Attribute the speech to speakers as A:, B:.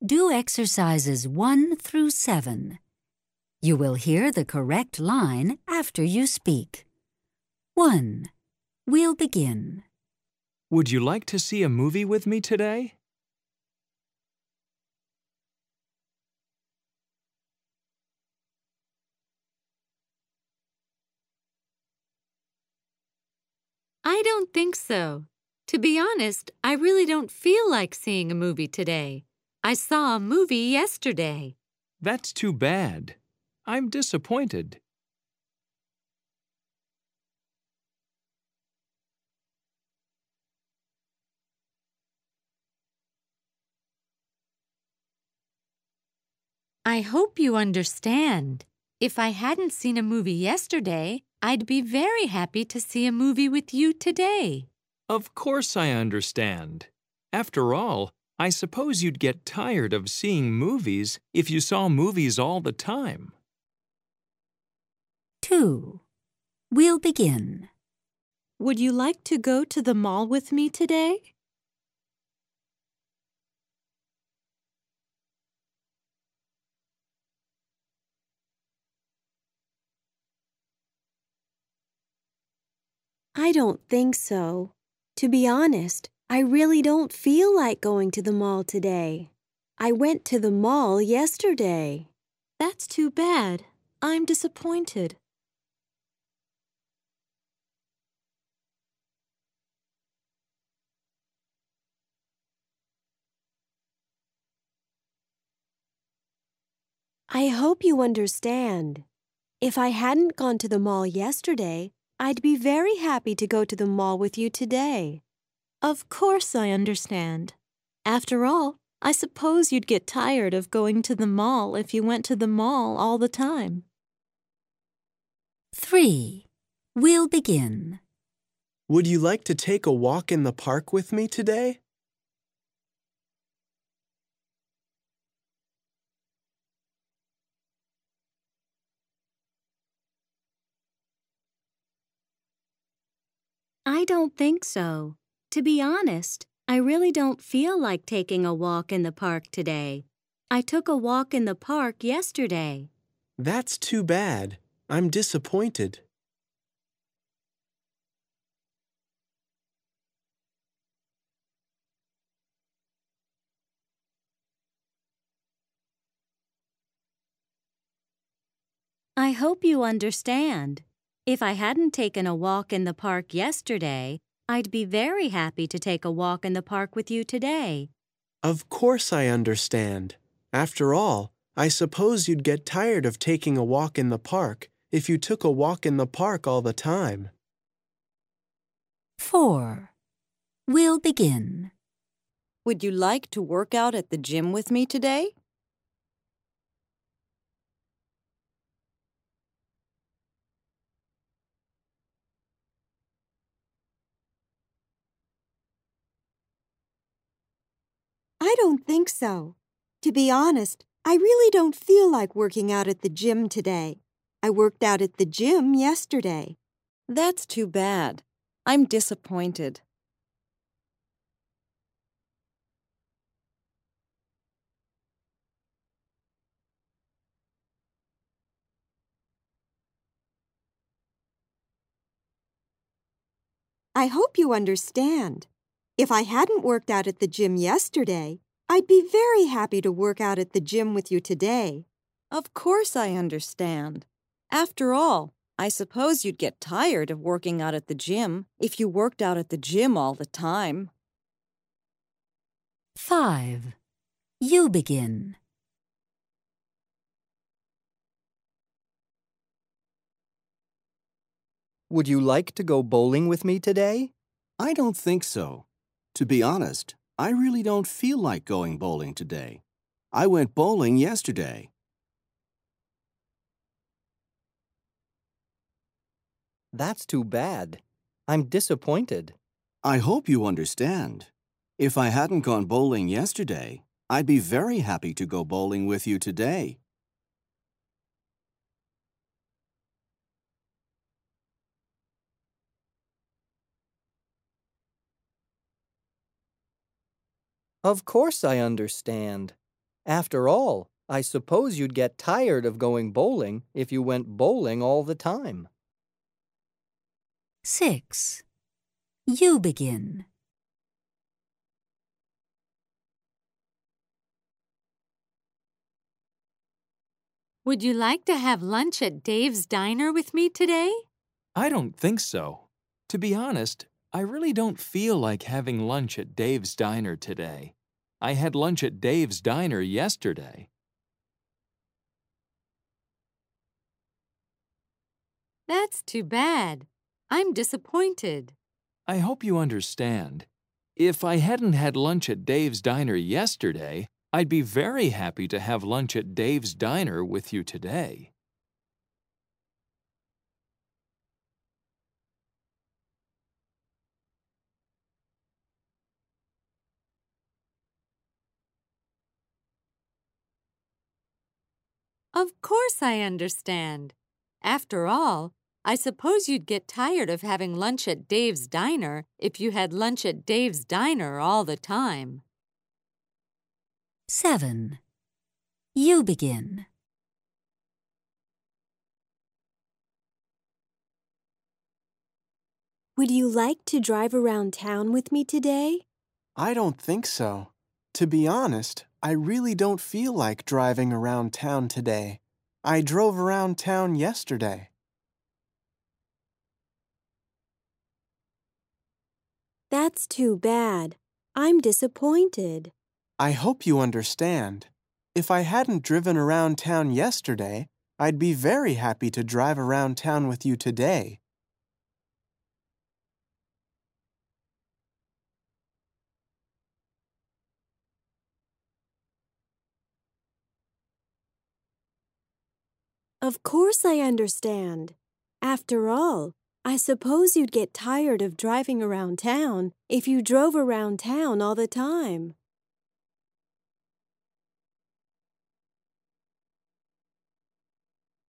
A: Do exercises 1 through 7. You will hear the correct line after you speak. 1. We'll begin.
B: Would you like to see a movie with me today?
C: I don't think so. To be honest, I really don't feel like seeing a movie today. I saw a movie yesterday.
B: That's too bad. I'm disappointed.
C: I hope you understand. If I hadn't seen a movie yesterday, I'd be very happy to see a movie with you today.
B: Of course I understand. After all, I suppose you'd get tired of seeing movies if you saw movies all the time.
A: 2. We'll begin.
C: Would you like to go to the mall with me today?
D: I don't think so. To be honest, I really don't feel like going to the mall today. I went to the mall yesterday.
C: That's too bad. I'm disappointed.
D: I hope you understand. If I hadn't gone to the mall yesterday, I'd be very happy to go to the mall with you today.
C: Of course I understand. After all, I suppose you'd get tired of going to the mall if you went to the mall all the time.
A: 3. We'll begin.
E: Would you like to take a walk in the park with me today?
D: I don't think so. To be honest, I really don't feel like taking a walk in the park today. I took a walk in the park yesterday.
E: That's too bad. I'm disappointed.
D: I hope you understand. If I hadn't taken a walk in the park yesterday, I'd be very happy to take a walk in the park with you today.
E: Of course I understand. After all, I suppose you'd get tired of taking a walk in the park if you took a walk in the park all the time.
A: 4. We'll begin.
F: Would you like to work out at the gym with me today?
D: I don't think so. To be honest, I really don't feel like working out at the gym today. I worked out at the gym yesterday.
F: That's too bad. I'm disappointed.
D: I hope you understand. If I hadn't worked out at the gym yesterday, I'd be very happy to work out at the gym with you today.
F: Of course I understand. After all, I suppose you'd get tired of working out at the gym if you worked out at the gym all the time.
A: 5. You begin.
G: Would you like to go bowling with me today?
H: I don't think so. To be honest, I really don't feel like going bowling today. I went bowling yesterday.
G: That's too bad. I'm disappointed.
H: I hope you understand. If I hadn't gone bowling yesterday, I'd be very happy to go bowling with you today.
G: Of course I understand. After all, I suppose you'd get tired of going bowling if you went bowling all the time.
A: 6. You begin.
I: Would you like to have lunch at Dave's Diner with me today?
B: I don't think so. To be honest, I really don't feel like having lunch at Dave's Diner today. I had lunch at Dave's Diner yesterday.
I: That's too bad. I'm disappointed.
B: I hope you understand. If I hadn't had lunch at Dave's Diner yesterday, I'd be very happy to have lunch at Dave's Diner with you today.
I: Of course I understand. After all, I suppose you'd get tired of having lunch at Dave's Diner if you had lunch at Dave's Diner all the time.
A: 7. You begin.
J: Would you like to drive around town with me today?
E: I don't think so. To be honest, I really don't feel like driving around town today. I drove around town yesterday.
J: That's too bad. I'm disappointed.
E: I hope you understand. If I hadn't driven around town yesterday, I'd be very happy to drive around town with you today.
J: Of course I understand. After all, I suppose you'd get tired of driving around town if you drove around town all the time.